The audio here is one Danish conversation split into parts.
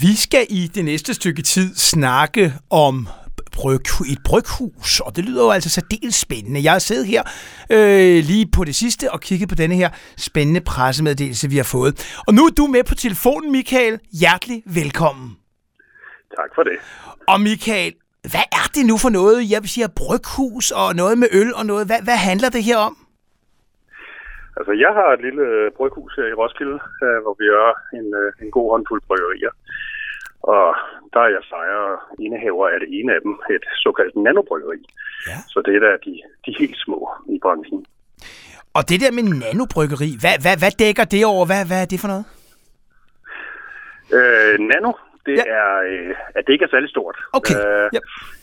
Vi skal i det næste stykke tid snakke om et bryghus, og det lyder jo altså særdeles spændende. Jeg har siddet her lige på det sidste og kigget på denne her spændende pressemeddelelse, vi har fået. Og nu er du med på telefonen, Michael. Hjertelig velkommen. Tak for det. Og Michael, hvad er det nu for noget? Jeg vil sige bryghus og noget med øl og noget. Hvad handler det her om? Altså, jeg har et lille bryghus her i Roskilde, hvor vi har en god håndfuld bryggerier. Og der er jeg ejer og indehaver af det ene af dem, et såkaldt nanobryggeri. Ja. Så det er da de helt små i branchen. Og det der med nanobryggeri, hvad dækker det over? Hvad er det for noget? Nano, det er, at det ikke er særlig stort. Okay, ja.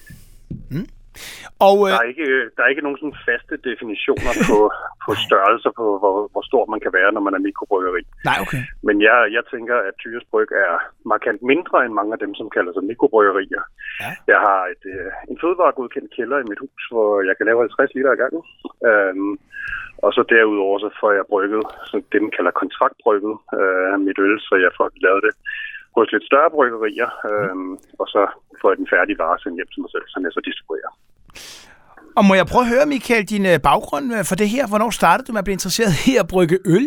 Og, der er ikke nogen sådan faste definitioner på størrelser på, hvor stor man kan være, når man er mikrobryggeri. Nej, okay. Men jeg tænker, at Tyres Bryg er markant mindre end mange af dem, som kalder sig mikrobryggerier. Ja. Jeg har en fødevaregodkendt kælder i mit hus, hvor jeg kan lave 50 liter ad gangen. Og så derudover så får jeg brygget, det man kalder kontraktbrygget mit øl, så jeg får lavet det hos lidt større bryggerier, og så får jeg den færdige vare sendt hjem til mig selv, som jeg så distribuerer. Og må jeg prøve at høre, Michael, din baggrund for det her? Hvornår startede du med at blive interesseret i at brygge øl?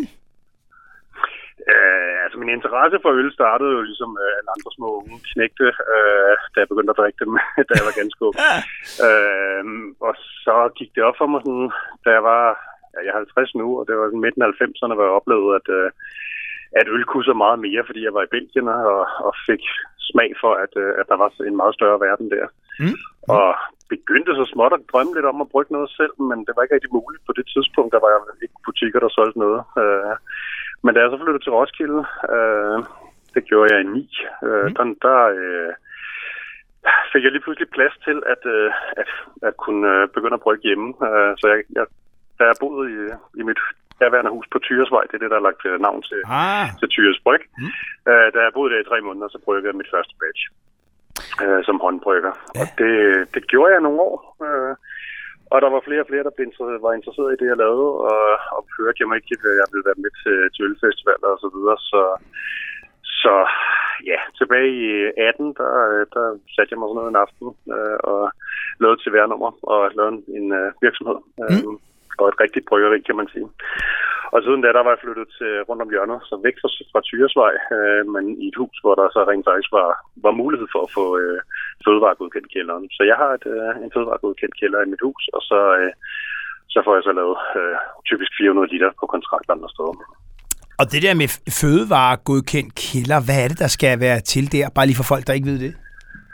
Altså, min interesse for øl startede jo ligesom alle andre små unge knægte, da jeg begyndte at drikke dem, da jeg var ganske ung. Og så gik det op for mig, sådan, da jeg var, jeg er 50 nu, og det var midten af 90'erne, hvor jeg oplevede, at øl kunne så meget mere, fordi jeg var i Belgien og fik smag for, at der var en meget større verden der. Og begyndte så småt at drømme lidt om at brygge noget selv, men det var ikke rigtig muligt på det tidspunkt. Der var ikke butikker, der solgte noget. Men da jeg så flyttede til Roskilde, det gjorde jeg i 9, der fik jeg lige pludselig plads til at kunne begynde at brygge hjemme. Så da jeg boede i mit daværende hus på Tyresvej, det er det, der er lagt navn til Tyres Bryg. Da jeg boede der i 3 måneder, så bryggede jeg mit første batch som håndbrygger. Ja. Og det gjorde jeg nogle år. Og der var flere og flere, der var interesseret i det, jeg lavede, og hørte jeg mig ikke, at jeg ville være med til ølfestivaler og så videre. Så ja, tilbage i 18, der satte jeg mig sådan noget en aften og lavede et CVR-nummer og lavede en virksomhed. Og et rigtigt bryggeri, kan man sige. Og siden da, der var jeg flyttet til rundt om hjørnet, så væk fra Tyresvej, men i et hus, hvor der så rent faktisk var mulighed for at få fødevaregodkendt kælderen. Så jeg har en fødevaregodkendt kælder i mit hus, og så får jeg så lavet typisk 400 liter på kontrakt andre steder. Og det der med fødevaregodkendt kælder, hvad er det, der skal være til der? Bare lige for folk, der ikke ved det.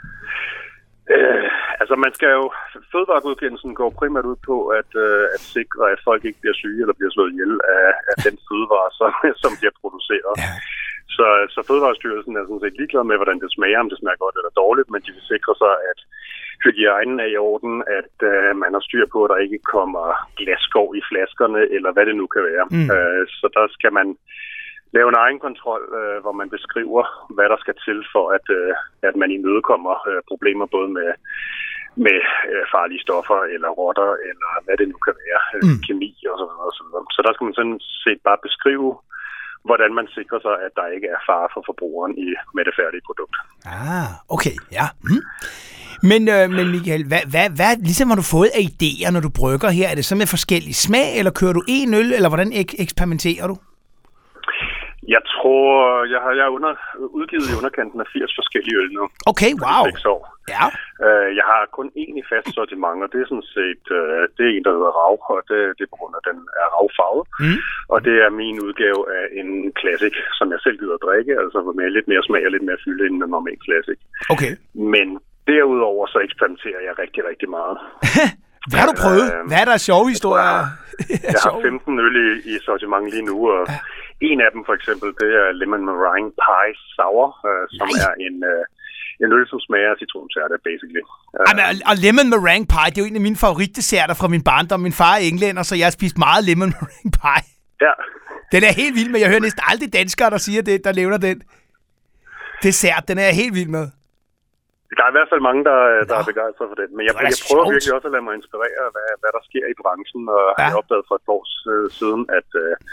Altså man skal jo, fødevaregodkendelsen går primært ud på at sikre, at folk ikke bliver syge eller bliver slået ihjel af den fødevare, som bliver produceret. Ja. Så Fødevarestyrelsen er sådan set ligeglad med, hvordan det smager, om det smager godt eller dårligt, men de vil sikre sig, at hygiejnen er i orden, at man har styr på, at der ikke kommer glasskår i flaskerne, eller hvad det nu kan være. Så der skal man lave en egen kontrol, hvor man beskriver, hvad der skal til for, at man imødekommer problemer både med farlige stoffer, eller rotter, eller hvad det nu kan være, kemi og så videre, og så videre. Så der skal man sådan set bare beskrive, hvordan man sikrer sig, at der ikke er fare for forbrugeren med det færdige produkt. Okay, ja. Men Michael, hvad ligesom har du fået af idéer, når du brygger her? Er det så med forskellig smag, eller kører du en øl, eller hvordan eksperimenterer du? Jeg tror, jeg har udgivet i underkanten af 80 forskellige øl nu. Okay, wow. 6 år. Ja. Jeg har kun én i fast sortiment, og det er sådan set, det er en, der hedder Rav, og det er på grund af, at den er ravfarvet. Og det er min udgave af en Classic, som jeg selv gider at drikke, altså med lidt mere smag og lidt mere fylde end en normal Classic. Okay. Men derudover så eksperimenterer jeg rigtig, rigtig meget. Hvad har du prøvet? Hvad er der sjove historier? Jeg har 15 øl i sortiment lige nu, og en af dem for eksempel, det er Lemon Meringue Pie Sour, som er en øl, som smager af citrontærte, basically. Og lemon meringue pie, det er jo en af mine favoritdesserter fra min barndom. Min far er englænder, så jeg har spist meget lemon meringue pie. Ja. Den er helt vild med. Jeg hører næsten aldrig danskere, der siger det, der levner den dessert. Den er jeg helt vild med. Der er i hvert fald mange, der er begejstret for den. Men jeg prøver virkelig også at lade mig inspirere af, hvad der sker i branchen. Og jeg opdagede for et år siden,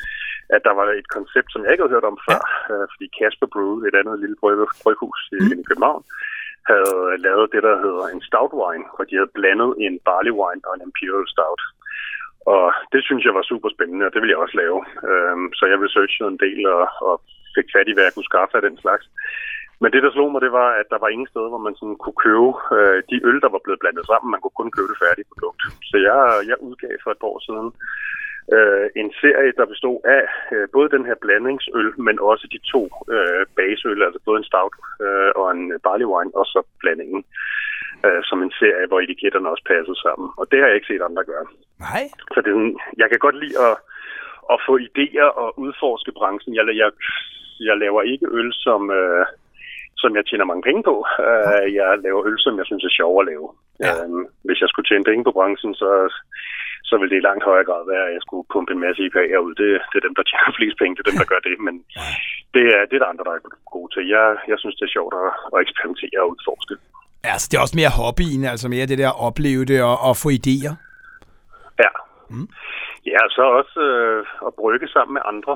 at der var et koncept, som jeg ikke havde hørt om før, fordi Casper Brew, et andet lille bryghus i København, havde lavet det, der hedder en stout wine, hvor de havde blandet en barley wine og en imperial stout. Og det synes jeg var super spændende, og det ville jeg også lave. Så jeg researchede en del og fik fat i, hvad jeg kunne skaffe af den slags. Men det, der slog mig, det var, at der var ingen steder, hvor man sådan kunne købe de øl, der var blevet blandet sammen. Man kunne kun købe det færdige produkt. Så jeg udgav for et par år siden en serie, der bestod af både den her blandingsøl, men også de to baseøl, altså både en stout og en barley wine, og så blandingen. Som en serie, hvor etiketterne også passede sammen. Og det har jeg ikke set andre gøre. Nej. Så det er sådan, jeg kan godt lide at få idéer og udforske branchen. Jeg laver ikke øl, som jeg tjener mange penge på. Jeg laver øl, som jeg synes er sjov at lave. Ja. Hvis jeg skulle tjene penge på branchen, så ville det i langt højere grad være, at jeg skulle pumpe en masse IPA'er ud. Det er dem, der tjener flest penge, det er dem, der gør det. Men det er der andre, der er gode til. Jeg synes, det er sjovt at eksperimentere og udforske. Altså, det er også mere hobbyen, altså mere det der at opleve det og få idéer. Ja. Ja, så også at brygge sammen med andre.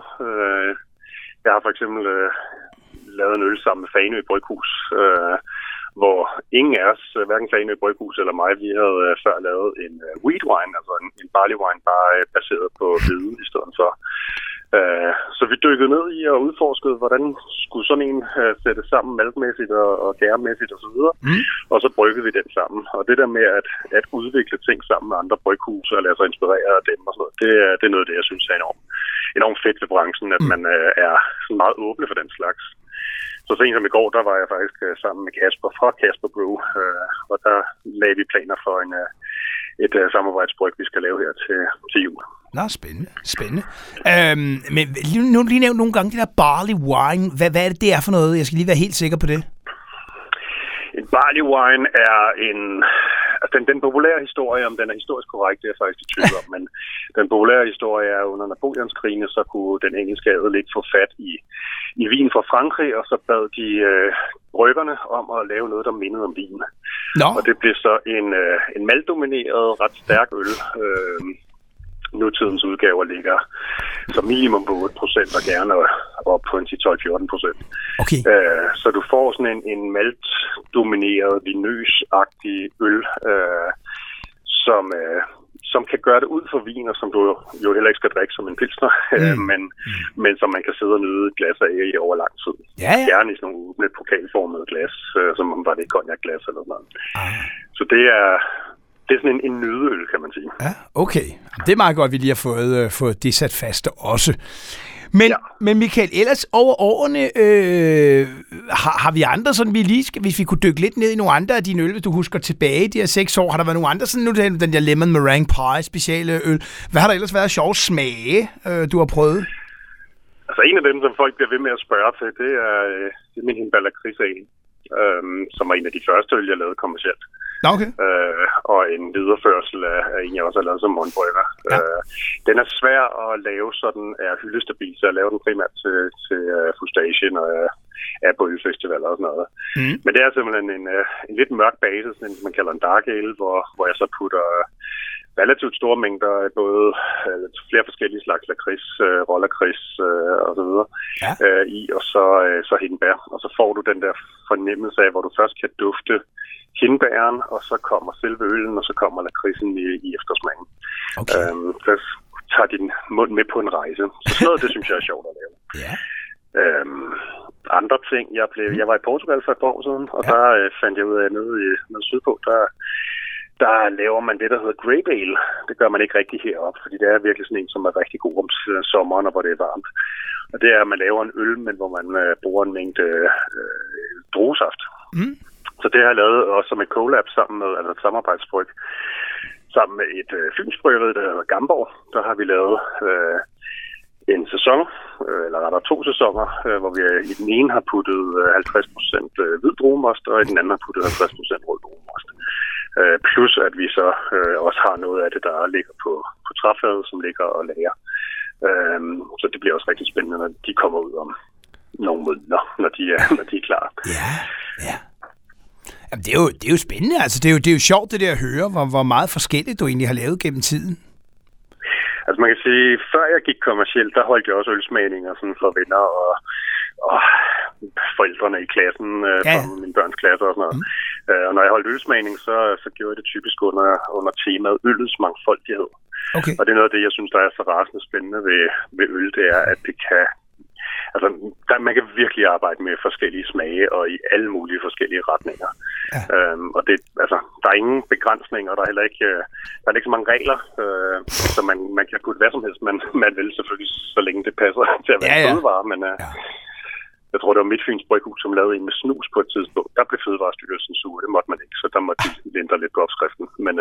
Jeg har for eksempel lavet en øl sammen med Fanø Bryghus, hvor ingen af os, hverken Fanø Bryghus eller mig, vi havde før lavet en wheat wine, altså en barley wine, bare baseret på hvide i stedet for. Så vi dykkede ned i og udforskede, hvordan skulle sådan en sættes sammen maltmæssigt og gæremæssigt osv. Og så bryggede vi den sammen. Og det der med at udvikle ting sammen med andre bryghus og lade sig inspirere af dem og sådan noget, det er noget af det, jeg synes er enormt fedt ved branchen, at man er sådan meget åbne for den slags. Så sent som i går, der var jeg faktisk sammen med Casper fra Casper Brew, og der lagde vi planer for et samarbejdsbryg, vi skal lave her til jul. Nå, spændende. Men nu lige nævnt nogle gange det der barley wine. Hvad er det er for noget? Jeg skal lige være helt sikker på det. En barley wine er den populære historie, om den er historisk korrekt, det er jeg faktisk i tvivl om, men den populære historie er under Napoleonskrigene, så kunne den engelske adel ikke få fat i vin fra Frankrig, og så bad de bryggerne om at lave noget, der mindede om vin. No. Og det blev så en maltdomineret, ret stærk øl. Nutidens udgaver ligger som minimum på 8% og gerne op på en 10-12-14%. Okay. Så du får sådan en maltdomineret, vinøs-agtig øl, som kan gøre det ud for vin, og som du jo heller ikke skal drikke som en pilsner, men som man kan sidde og nyde et glas af i over lang tid. Ja. Gerne i sådan nogle åbne pokalformede glas, som om var det et cognac-glas eller noget. Så det er sådan en nydeøl, kan man sige. Ja, okay. Det er meget godt, at vi lige har fået det sat fast også. Men Michael, ellers over årene, har vi andre, sådan vi lige skal, hvis vi kunne dykke lidt ned i nogle andre af dine øl, hvis du husker tilbage de her 6 år, har der været nogle andre, sådan nu den der lemon meringue pie speciale øl. Hvad har der ellers været sjove smage, du har prøvet? Altså en af dem, som folk bliver ved med at spørge til, det er min Hindbær Lakrids-ale, som var en af de første øl, jeg lavede kommercielt. Okay. Og en videreførsel af en, jeg også har lavet som mundbrygger. Ja. Den er svær at lave, så den er hyldestabil, så jeg laver den primært til Fustation og er på ølfestivaler og sådan noget. Men det er simpelthen en lidt mørk base, sådan en, man kalder en dark ale, hvor jeg så putter relativt store mængder af både flere forskellige slags lakrids, rålakrids og så videre i, og så hindbær. Og så får du den der fornemmelse af, hvor du først kan dufte hindbæren, og så kommer selve øllen, og så kommer lakridsen i eftersmagen. Okay. Så tager din mund med på en rejse. Så sådan noget, det synes jeg er sjovt at lave. Ja. Andre ting, jeg var i Portugal for et par år siden, og der fandt jeg ud af nede sydpå, der laver man det, der hedder grape ale. Det gør man ikke rigtig heroppe, fordi det er virkelig sådan en, som er rigtig god om sommeren, og hvor det er varmt. Og det er, at man laver en øl, men hvor man bruger en mængde druesaft. Så det har jeg lavet også som et collab sammen med, altså et samarbejdsbryg, sammen med et fynsbryggeri, der hedder Gamborg. Der har vi lavet en sæson, eller rettere 2 sæsoner, hvor vi i den ene har puttet 50% hvid druemost, og i den anden har puttet 50% rød druemost. Plus at vi så også har noget af det, der ligger på træfadet, som ligger og lager. Så det bliver også rigtig spændende, når de kommer ud om nogle måneder, når de er klar. Ja. Jamen, det er jo spændende. Altså, det er jo sjovt det der at høre, hvor meget forskelligt du egentlig har lavet gennem tiden. Altså man kan sige, før jeg gik kommercielt, der holdt jeg også ølsmagninger sådan for venner og forældrene i klassen, fra mine børns klasse og sådan noget. Og når jeg holdt ølsmagning, så gjorde jeg det typisk under temaet øllets mangfoldighed. Okay. Og det er noget af det, jeg synes, der er så rasende spændende ved øl, det er, at det kan... Altså, man kan virkelig arbejde med forskellige smage og i alle mulige forskellige retninger. Ja. Og det, altså, der er ingen begrænsninger, der er heller ikke, så mange regler, så man kan putte hvad som helst, man vil selvfølgelig, så længe det passer til at være fødevare. Men jeg tror, det var Midtfyns Bryghus, som lavede en med snus på et tidspunkt. Der blev Fødevarestyrelsen sur, det måtte man ikke, så der måtte de lindre lidt på opskriften. Men,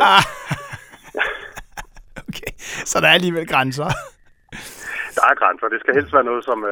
okay, så der er alligevel grænser. Der er grænser. Det skal helst være noget, som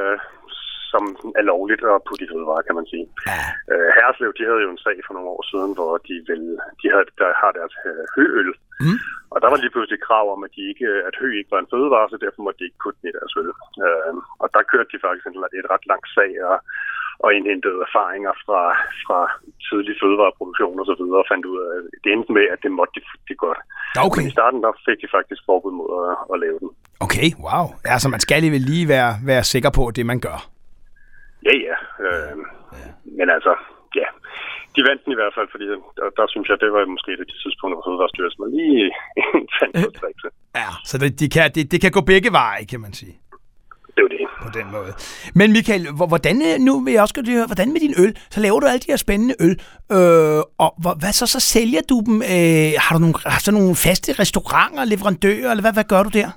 er lovligt at putte i fødevarer, kan man sige. Ja. Herreslev, de havde jo en sag for nogle år siden, hvor der har deres høøl. Og der var lige pludselig krav om, at hø ikke var en fødevare, så derfor måtte de ikke putte den i deres øl. Og der kørte de faktisk et ret langt sag og indhentede erfaringer fra tidlig fødevareproduktion og så videre, og fandt ud af, det endte med, at det måtte de godt. Okay. Men i starten der fik de faktisk forbud mod at lave den. Okay, wow. Altså man skal lige være sikker på det, man gør. Ja. Men altså, ja. De vandt den i hvert fald, fordi der synes jeg, det var måske det tidspunkt, hvor Fødevarestyrelsen var lige fandt på trikse. Ja, så det kan gå begge veje, kan man sige. Det er det. På den måde. Men Michael, nu vil jeg også godt høre, hvordan med din øl? Så laver du alle de her spændende øl, og hvad så sælger du dem? Har du nogle faste restauranter, leverandører, eller hvad gør du der?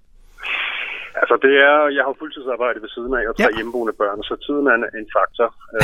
Altså jeg har fuldtidsarbejde ved siden af, og 3 hjemmeboende børn, så tiden er en faktor.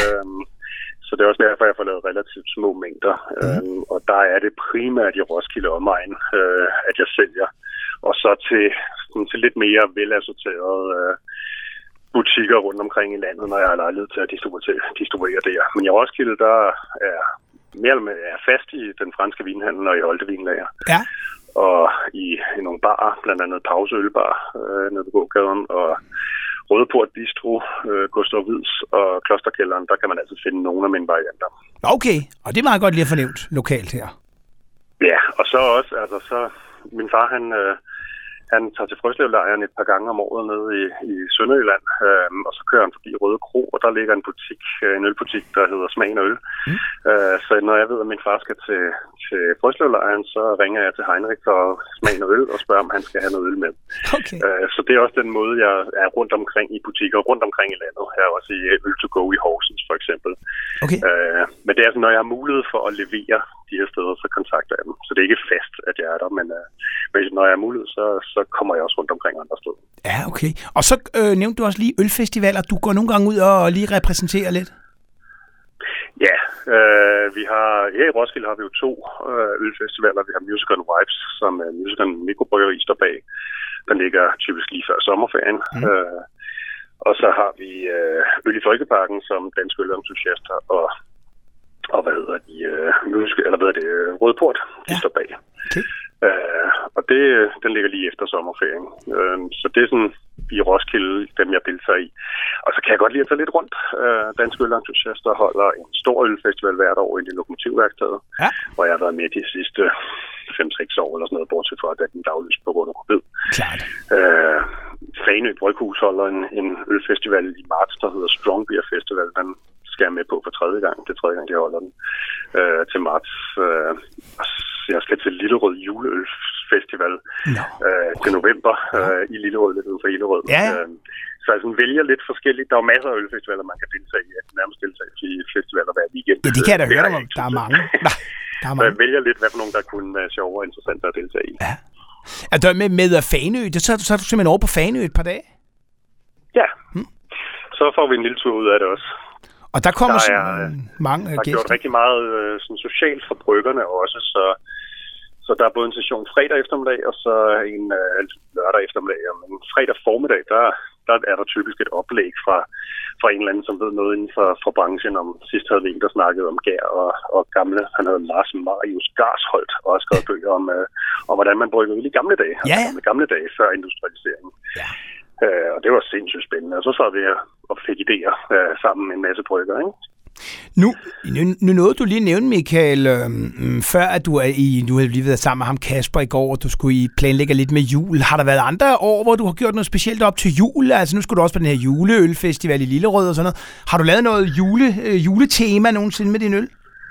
Så det er også derfor, jeg får lavet relativt små mængder. Og der er det primært i Roskilde omegn, at jeg sælger. Og så til lidt mere velassorterede butikker rundt omkring i landet, når jeg har lejlighed til at distribuere det. Men i Roskilde, der er mere eller mindre fast i den franske vinhandel og i Holte Vinlager. Ja. Og i nogle barer, blandt andet Pauseølbar nede på gågaden, og Rødeport Bistro, Gustav Wieds og Klosterkælderen, der kan man altså finde nogle af mine varianter. Okay, og det er meget godt lige at fornævnt lokalt her. Ja, og så også, min far, han tager til Frøslevlejren et par gange om året nede i Sønderjylland, og så kører han forbi Røde Kro, og der ligger en ølbutik, der hedder Smagen Øl. Så når jeg ved, at min far skal til Frøslevlejren, så ringer jeg til Heinrich for Smagen Øl og spørger, om han skal have noget øl med. Okay. Så det er også den måde, jeg er rundt omkring i butikker, rundt omkring i landet. Her også i Øl to Go i Horsens for eksempel. Okay. Men det er altså, når jeg har mulighed for at levere de her steder, så kontakter jeg dem. Så det er ikke fast, at jeg er der, men når jeg har mulighed, så kommer jeg også rundt omkring andre steder. Ja, okay. Og så nævnte du også lige ølfestivaler. Du går nogle gange ud og lige repræsenterer lidt? Ja, vi har her i Roskilde har vi jo 2 ølfestivaler. Vi har Music and Vibes, som Music and Mikrobryggeri står bag. Den ligger typisk lige før sommerferien. Og så har vi Øl i Folkeparken, som Danske Ølentusiaster og Rødeport, de står bag. Okay. Og den ligger lige efter sommerferien. Så det er sådan, vi i Roskilde, dem jeg deltager i. Og så kan jeg godt lide at tage lidt rundt. Danske Ølentusiaster holder en stor ølfestival hvert år i det Lokomotivværkstedet, hvor jeg har været med de sidste 5-6 år eller sådan noget, bortset fra, at den aflyst på grund af covid. Klart. Fanø Bryghus holder en ølfestival i marts, der hedder Strong Beer Festival. Den skal jeg med på for 3. gang. Det er 3. gang, de holder den til marts. Jeg skal til Lillerød Juleølfestival til november i Lillerød, lidt uden for Hillerød. Ja. Så jeg sådan vælger lidt forskelligt. Der er masser af ølfestivaler, man kan deltage i. Jeg kan nærmest deltage i festivaler hver weekend. Ja, det kan jeg da høre dig om. Der er mange. Så jeg vælger lidt, hvad for nogen, der kunne være sjovere og interessante at deltage i. Ja. Er du med Fanø? Så er du simpelthen over på Fanø et par dage? Ja. Så får vi en lille tur ud af det også. Og der kommer mange gæster. Der er gjort rigtig meget socialt for bryggerne også, så der er både en session fredag eftermiddag, og så en lørdag eftermiddag. Men fredag formiddag, der er der typisk et oplæg fra en eller anden, som ved noget inden for branchen. Sidst havde vi en, der snakkede om gær og gamle. Han hedder Lars Marius Garsholt, og har skrevet bøger om hvordan man brygger øl i gamle dage. Ja. Altså gamle dage før industrialiseringen. Ja. Og det var sindssygt spændende. Og så sad vi og fik idéer sammen med en masse brygger, ikke? Nu nåede du lige nævne, Michael, før at du har lige været sammen med ham Kasper i går, og du skulle planlægge lidt med jul. Har der været andre år, hvor du har gjort noget specielt op til jul? Altså nu skulle du også på den her juleølfestival i Lillerød og sådan noget. Har du lavet noget juletema nogensinde med din øl?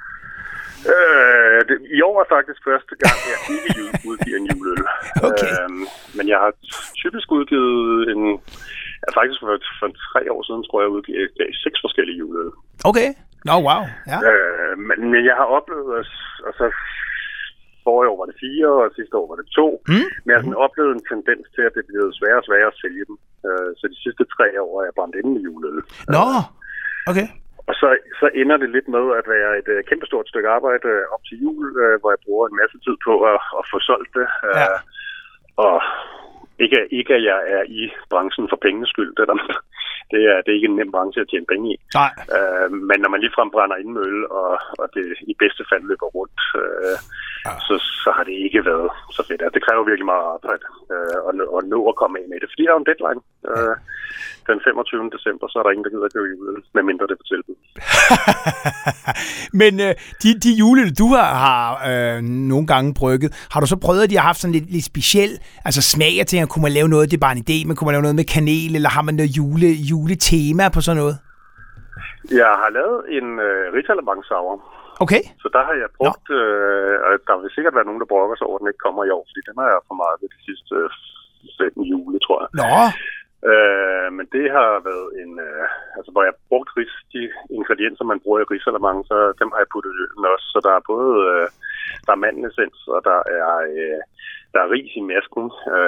I år er faktisk første gang, jeg ikke udgiver en juleøl. Okay. Men jeg har typisk udgivet faktisk for 3 år siden, tror jeg, udgivet 6 forskellige juleøl. Okay. Wow. Ja. Men jeg har oplevet, og så forrige år var det 4, og sidste år var det 2. Men jeg har sådan oplevet en tendens til, at det bliver sværere og sværere at sælge dem. Så de sidste 3 år er jeg brændt inde med juleøl. Okay. Og så ender det lidt med at være et kæmpestort stykke arbejde op til jul, hvor jeg bruger en masse tid på at få solgt det. Og ikke at jeg er i branchen for pengenes skyld. Det er ikke en nem branche at tjene penge i. Nej. Men når man ligefrem brænder ind med øl, og det i bedste fald løber rundt, så har det ikke været så fedt. Det kræver virkelig meget arbejde at nå at komme af med det. Fordi der er en deadline. Den 25. december, så er der ingen, der gider at købe juleøl, medmindre det er på tilbud. Men de juleøl, du har nogle gange brygget, har du så prøvet, at de har haft sådan lidt speciel, altså smag af ting, at kunne man lave noget, det er bare en idé, men kunne man lave noget med kanel, eller har man noget juletema på sådan noget? Jeg har lavet en Ritterlemang sour. Okay. Så der har jeg brugt, og der vil sikkert være nogen, der brokker sig over, at den ikke kommer i år, fordi den har jeg for meget ved de sidste 15 jule, tror jeg. Men det har været hvor jeg har brugt de ingredienser, man bruger i Ritterlemang, så dem har jeg puttet i øllen også. Så der er både der er mandelessens, og der er ris i masken,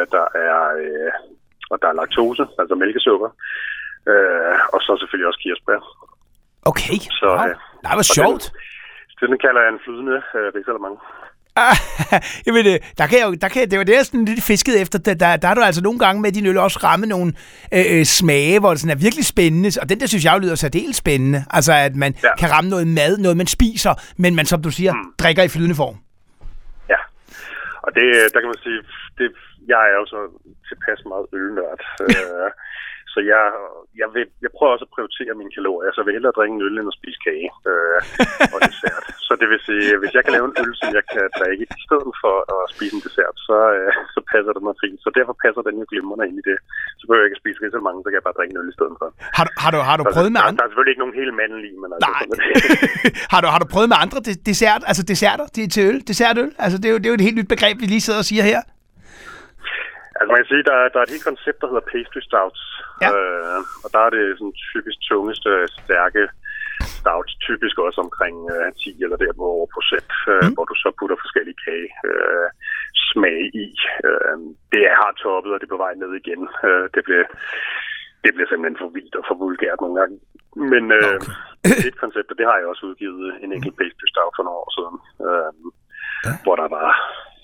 og der er laktose, altså mælkesukker, og så selvfølgelig også kirsebær. Okay, så, det var sjovt. Den kalder jeg en flydende Ritterlemang. Jamen, det var det, jeg sådan lidt fisket efter. Der har du altså nogle gange med din øl også ramme nogle smage, hvor det sådan er virkelig spændende. Og den der synes jeg lyder særdeles spændende. Altså, at man kan ramme noget mad, noget man spiser, men man, som du siger, drikker i flydende form. Ja, og der kan man sige, jeg er jo så tilpas meget ølnørd. Så jeg prøver også at prioritere mine kalorier, så jeg vil hellere drikke en øl end at spise kage og dessert. Så det vil sige, hvis jeg kan lave en øl, som jeg kan drikke i stedet for at spise en dessert, så passer det mig fint. Så derfor passer den jo glimrende ind i det. Så behøver jeg ikke spise Ritterlemang, så kan jeg bare drikke en øl i stedet for. Har du prøvet med andre? Der er selvfølgelig ikke nogen hele manden i, men altså... Nej. har du prøvet med andre desserter til øl? Dessertøl? Altså det er jo et helt nyt begreb, vi lige sidder og siger her. Altså man kan sige, der er et helt koncept, der hedder pastry stouts, og der er det sådan typisk tungeste, stærke stouts, typisk også omkring 10 eller derover procent, hvor du så putter forskellige smag i. Det har toppet, og det er på vej ned igen. Det bliver simpelthen for vildt og for vulgært nogle gange. Men det er et koncept, og det har jeg også udgivet en enkelt pastry stout for nogle år siden, hvor der var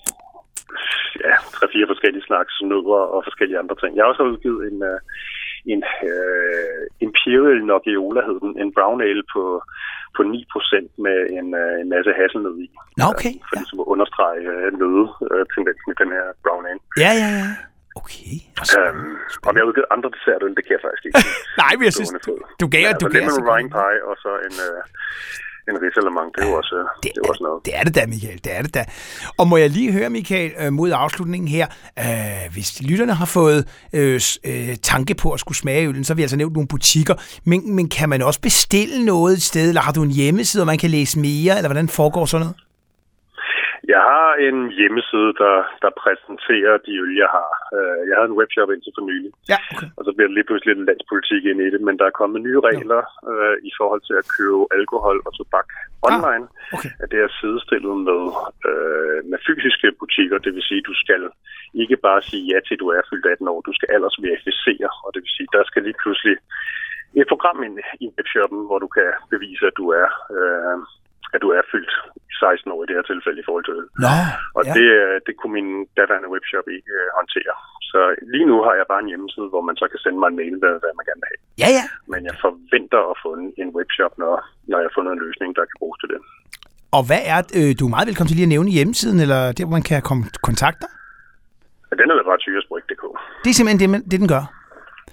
3-4 forskellige slags nødder og forskellige andre ting. Jeg har også udgivet en Imperial Nogiola, hed den, en brown ale på 9% med en masse hasselnød i. Okay. For ligesom at understrege nøde-tendensen i den her brown ale. Ja. Okay. Om jeg har udgivet andre dessertøl, det kan jeg faktisk ikke. Nej, men jeg synes, du gav altså, lemon meringue pie og så en Ritterlemang, det er jo også, noget. Det er det da, Michael. Det er det da. Og må jeg lige høre, Michael, mod afslutningen her, hvis lytterne har fået tanke på at skulle smage øllen, så har vi altså nævnt nogle butikker, men kan man også bestille noget et sted, eller har du en hjemmeside, hvor man kan læse mere, eller hvordan foregår sådan noget? Jeg har en hjemmeside, der præsenterer de øl, jeg har. Jeg havde en webshop indtil for nylig. Ja, okay. Og så bliver det lige pludselig lidt landspolitik ind i det, men der er kommet nye regler i forhold til at købe alkohol og tobak online. Okay. At det er sidestillet med fysiske butikker. Det vil sige, at du skal ikke bare sige ja til, at du er fyldt 18 år. Du skal ellers verificere, og det vil sige, at der skal lige pludselig et program ind i webshoppen, hvor du kan bevise, at du er fyldt 16 år i det her tilfælde i forhold til øl. Og det kunne min daværende webshop ikke håndtere. Så lige nu har jeg bare en hjemmeside, hvor man så kan sende mig en mail, hvad man gerne vil have. Ja. Men jeg forventer at få en webshop, når jeg har fundet en løsning, der kan bruges til det. Og hvad er du er meget velkommen til lige at nævne hjemmesiden, eller der, hvor man kan komme kontakt dig? Den er laboratoriesbryg.dk. Det er simpelthen det, den gør.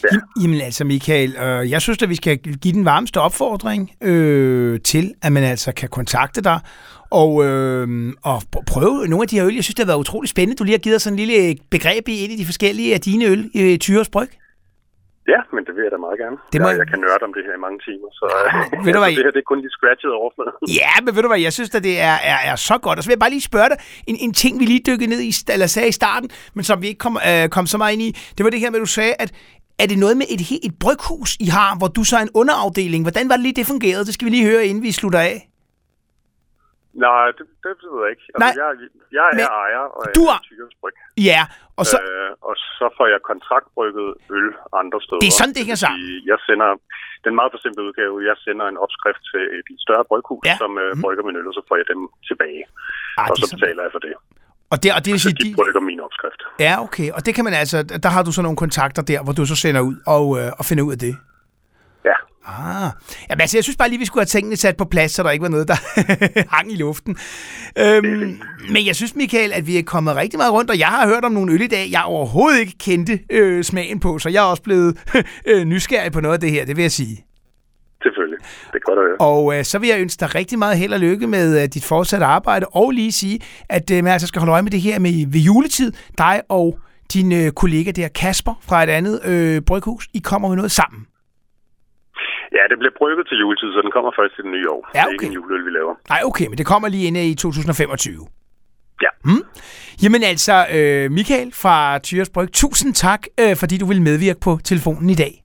Ja. Jamen altså, Michael, jeg synes, at vi skal give den varmeste opfordring til, at man altså kan kontakte dig og prøve nogle af de her øl. Jeg synes, det har været utroligt spændende. Du lige har givet os sådan en lille begreb i et af de forskellige af dine øl i Tyres Bryg. Ja, men det vil jeg da meget gerne. Jeg kan nørde om det her i mange timer, så ved du hvad, det her det er kun lige scratchet overfladen. Ja, men ved du hvad, jeg synes, at det er så godt. Og så vil jeg bare lige spørge dig, en ting, vi lige dykkede ned i, eller sagde i starten, men som vi ikke kom så meget ind i, det var det her med, at du sagde, at er det noget med et bryghus, I har, hvor du så er en underafdeling? Hvordan var det lige, det fungerede? Det skal vi lige høre, inden vi slutter af. Nej, det ved jeg ikke. Altså, jeg er ejer og du er Tyres Bryg. Ja, og så får jeg kontraktbrygget øl andre steder. Det er sådan, det hænger sammen. Jeg sender den meget for simple udgave. Jeg sender en opskrift til et større bryghus, som brygger min øl, og så får jeg dem tilbage. Og så betaler jeg for det. Og det vil sige, de brygger min opskrift. Ja, okay. Og det kan man altså, der har du så nogle kontakter der, hvor du så sender ud og finder ud af det. Ja. Jamen, altså, jeg synes bare lige, vi skulle have tingene sat på plads, så der ikke var noget, der hang i luften. Men jeg synes, Michael, at vi er kommet rigtig meget rundt, og jeg har hørt om nogle øl i dag, jeg overhovedet ikke kendte smagen på, så jeg er også blevet nysgerrig på noget af det her, det vil jeg sige. Selvfølgelig. Det er godt at høre. Og så vil jeg ønske dig rigtig meget held og lykke med dit fortsatte arbejde, og lige sige, at man altså skal holde øje med det her ved juletid. Dig og din kollega der, Kasper, fra et andet bryghus, I kommer med noget sammen. Ja, det bliver brygget til juletid, så den kommer først til det nye år. Ja, okay. Det er ikke en juleøl, vi laver. Nej, okay, men det kommer lige inde i 2025. Ja. Jamen altså, Michael fra Tyres Bryg, tusind tak, fordi du vil medvirke på telefonen i dag.